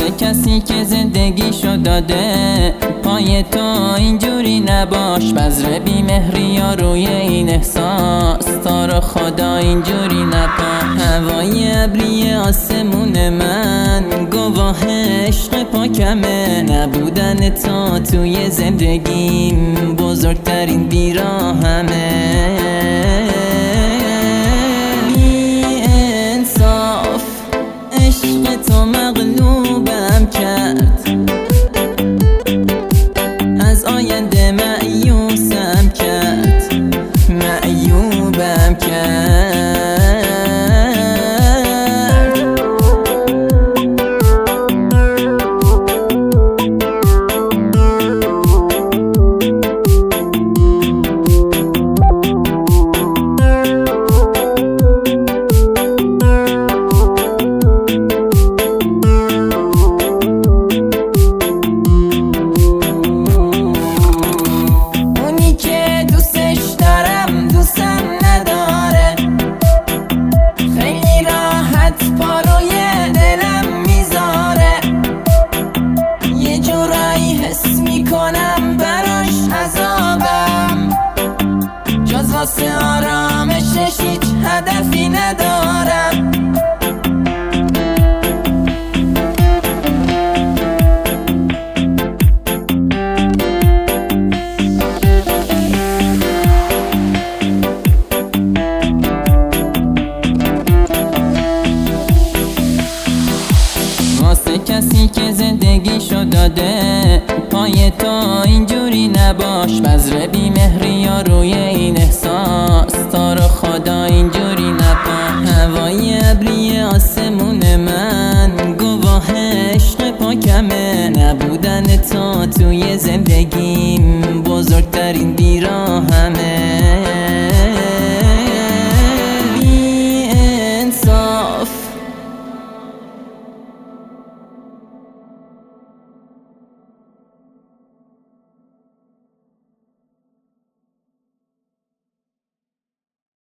واسه کسی که زندگیشو داده پای تو اینجوری نباش. بذر بیمهری ها روی این احساس تا رو خدا اینجوری نپاش. هوای ابری آسمون من گواه عشق پاکمه. نبودن تو توی زندگیم بزرگترین بیراهمه. بی انصاف عشق تو مغلوبم کرد. از آینده مایوسم کرد. مایوبم کرد. واسه آرامشش هیچ هدفی ندارم. واسه کسی که زندگیشو داده پای تو اینجوری نباش. بذر بیمهری ها روی این احساس تا رو خدا اینجوری نپاش. هوای ابری آسمون من گواه عشق پاکمه. نبودن تو توی زندگیم بزرگترین